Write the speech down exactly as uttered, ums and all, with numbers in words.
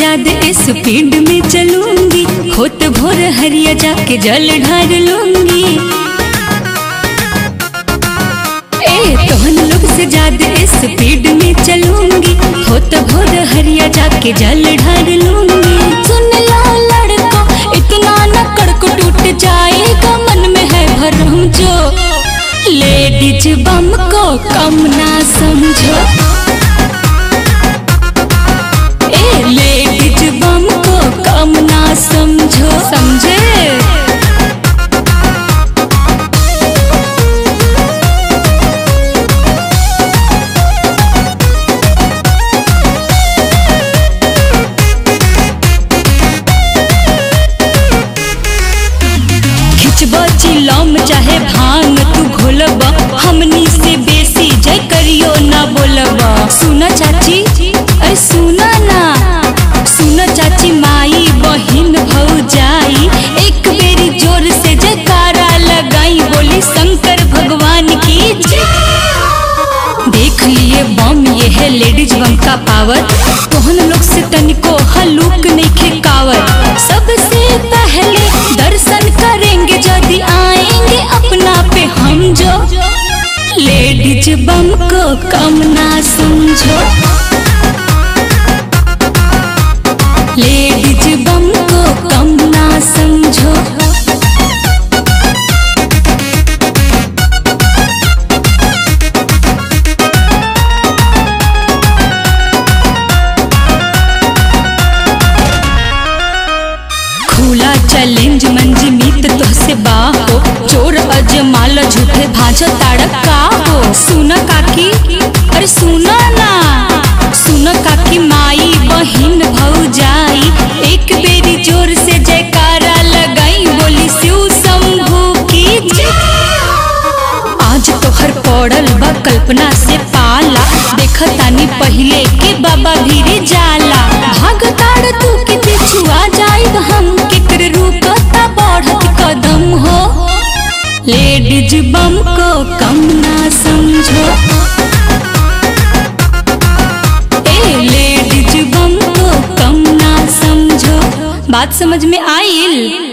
ज्यादा स्पीड में चलूंगी, होत भोर हरिया जाके जल ढार लूंगी। ए तोहन लोग से ज्यादा स्पीड में चलूंगी, होत भोर हरिया जाके जल ढार लूंगी। सुन लो लड़का इतना न कड़क टूट जाएगा, मन में है भरम जो लेडीज बम को कम ना समझो। ए लेडीज बम को कम ना समझो, समझे। खिचबा चिलम चाहे भांग तू घोलबा, हमनी से बेसी जय करियो ना बोलबा। सुना चाची अरे सुना ना, सुना चाची माई बहिन भौजाई, एक बेरी जोर से जयकारा लगाई, बोली शंकर भगवान की जय। देख लिए बम ये है लेडीज बम का पावर, तोहन लोग से तनिको हलूक नहीं खेकावर। सबसे पहले दर्शन करेंगे यदि आएंगे अपना पे हम जो, लेडीज बम को कम ना समझो। लेडीज बम को कम ना समझो। खुला चैलेंज मंजमीत तुहसे बाहो, चोर अजमाल झूठे भाज ताड़क का हो। सुना काकी अरे सुना ना, सुना काकी माई बहिन भौजाई, एक बेरी जोर से जयकारा लगाई, बोली शिव शंभू की जय। आज तोहर पड़ल बा कल्पना से पाला, देखतानी पहिले के बाबा भीरे जाला। भाग ताड़ तू के पिछुआ जाइब हम, केकर रुकता बढ़त कदम हो। लेडीज बम को कम ना समझो। ए लेडीज बम को कम ना समझो। बात समझ में आइल?